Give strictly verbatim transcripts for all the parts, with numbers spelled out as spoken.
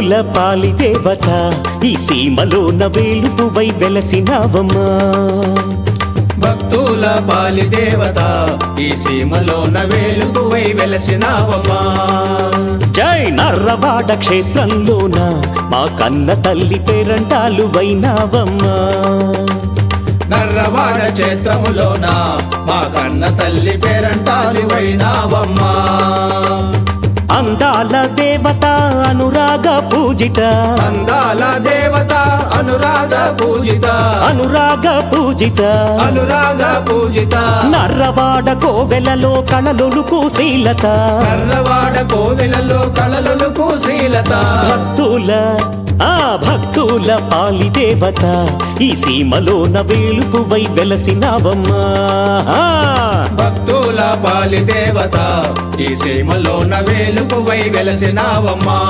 భక్తుల పాలి దేవత ఈ సీమలోన వేలుపువై వెలసినావమ్మా భక్తుల పాలి దేవత ఈ సీమలోన వేలుపువై వెలసినావమ్మా జై నర్రవాడ క్షేత్రంలోన మా కన్న తల్లి పేరంటాలు వైనావమ్మా నర్రవాడ క్షేత్రములోన మా కన్న తల్లి పేరంటాలు వైనావమ్మా అందాల దేవత అనురాగ పూజిత అందాల దేవత అనురాగ పూజిత అనురాగ పూజిత అనురాగ పూజిత నర్రవాడ కోవెలలో కళలొలుకు శీలత నర్రవాడ కోవెలలో కళలొలుకు శీలత భక్తుల ఆ భక్తుల పాలి దేవత ఈ సీమలోన వేలుపువై వెలసినావమ్మా భక్తుల పాలి దేవత ఈ సీమలోన వేలుపువై వెలసినావమ్మా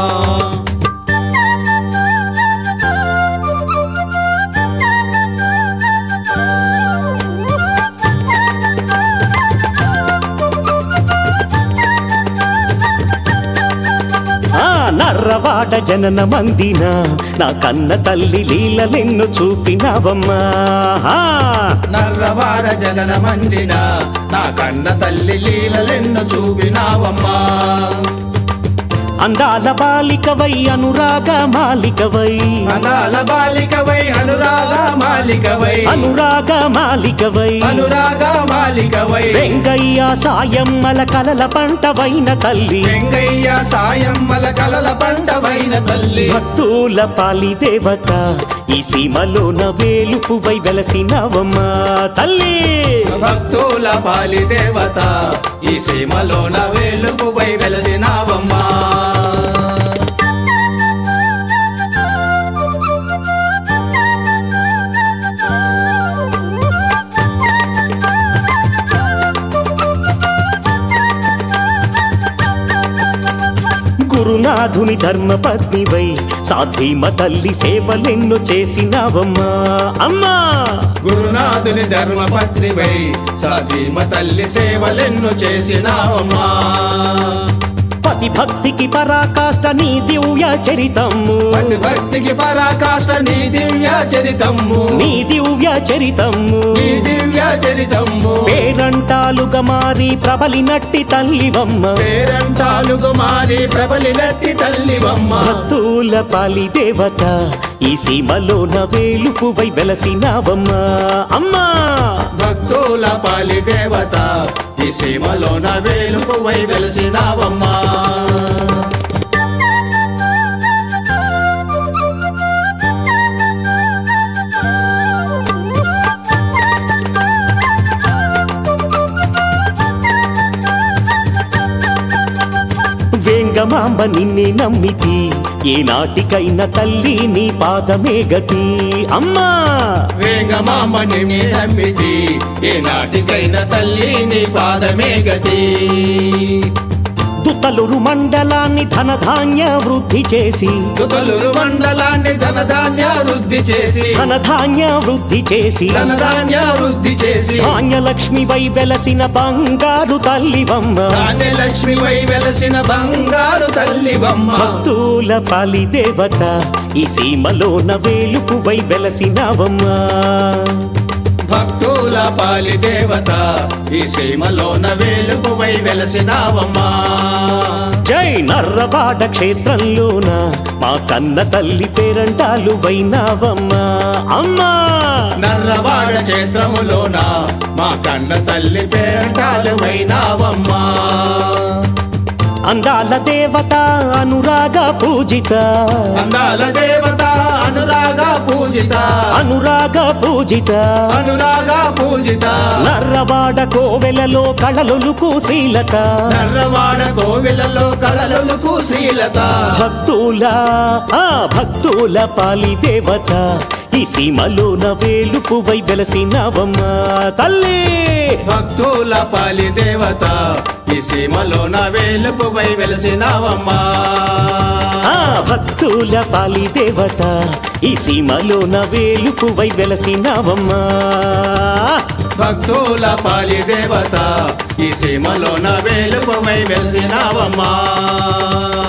నర్రవాడ జనన మందిన నా కన్న తల్లి లీలలెన్ను చూపినావమ్మా నర్రవాడ జనన మందిన నా కన్న తల్లి లీలలెన్ను చూపినావమ్మా అందాల బాలికవై అనురాగ మాలికవై అందాల బాలికవై అనురాగ మాలికవై అనురాగ మాలికవై అనురాగ మాలికవై వెంగయ్య సాయమ్మల కలల పంటవైన తల్లి వెంగయ్య సాయమ్మల కలల పంటవైన తల్లి భక్తుల పాలి దేవత ఈ సీమలోన వేలుపువై వెలసినావమ్మా తల్లి భక్తుల పాలి దేవత ఈ సీమలోన వేలుపువై వెలసినావమ్మా గురునాథుని ధర్మపత్నివై సాధ్వీమ తల్లి సేవలెన్నో చేసినావమ్మా అమ్మా గురునాథుని ధర్మపత్నివై సాధ్వీమ తల్లి సేవలెన్నో చేసినావమ్మా పతి భక్తికి పరాకాష్ట నీ దివ్య చరితము పతి భక్తికి పరాకాష్ట నీ దివ్య చరితము నీ దివ్య చరితము నీ దివ్య చరితము పేరంటాలుగా మారి ప్రబలినట్టి తల్లివమ్మ పేరంటాలుగా మారి ప్రబలినట్టి తల్లివమ్మ భక్తుల పాలి దేవత ఈ సీమలోన వేలుపువై వెలసినావమ్మా అమ్మా భక్తుల పాలి దేవత ఈ సీమలోన వేలుపువై వెలసినావమ్మా వేంగమాంబ నిన్నే నమ్మితి ఏ నాటికైనా తల్లి నీ పాదమే గతి అమ్మా వేంగమాంబ నిన్నే నమ్మితి ఏ నాటికైనా తల్లి నీ పాదమే గతి దుతలురు మండలాన్ని ధనధాన్య వృద్ధి చేసి దుతలురు మండలాన్ని ధనధాన్య వృద్ధి చేసి ధనధాన్య వృద్ధి చేసి ధనధాన్య వృద్ధి చేసి ధాన్యలక్ష్మి వై వెలసిన బంగారు తల్లివమ్మ ధాన్యలక్ష్మి వై వెలసిన బంగారు తల్లివమ్మ భక్తుల పాలి దేవత ఈ సీమలోన వేలుపువై వెలసినావమ్మా భక్తుల పాలి దేవత ఈ సీమలోన వేలుపువై వెలసినావమ్మా జై నర్రవాడ క్షేత్రంలోన మా కన్న తల్లి పేరంటాలు వైనావమ్మా అమ్మా నర్రవాడ క్షేత్రములోన మా కన్న తల్లి పేరంటాలు వైనావమ్మా అందాల దేవత అనురాగ పూజిత అందాల దేవత అనురాగ పూజిత అనురాగ పూజిత అనురాగ పూజిత నర్రవాడ కోవెలలో కళలొలుకు శీలత నర్రవాడ కోవెలలో కళలొలుకు శీలత భక్తుల ఆ భక్తుల పాలి దేవత ఈ సీమలోన వేలుపువై వెలసినావమ్మా తల్లి భక్తుల పాలి దేవత ఈ సీమలోన వేలుపువై వెలసినావమ్మా భక్తుల పాలి దేవత ఈ సీమలోన వేలుపువై వెలసినావమ్మా భక్తుల పాలి దేవత ఈ సీమలోన వేలుపువై వెలసినావమ్మా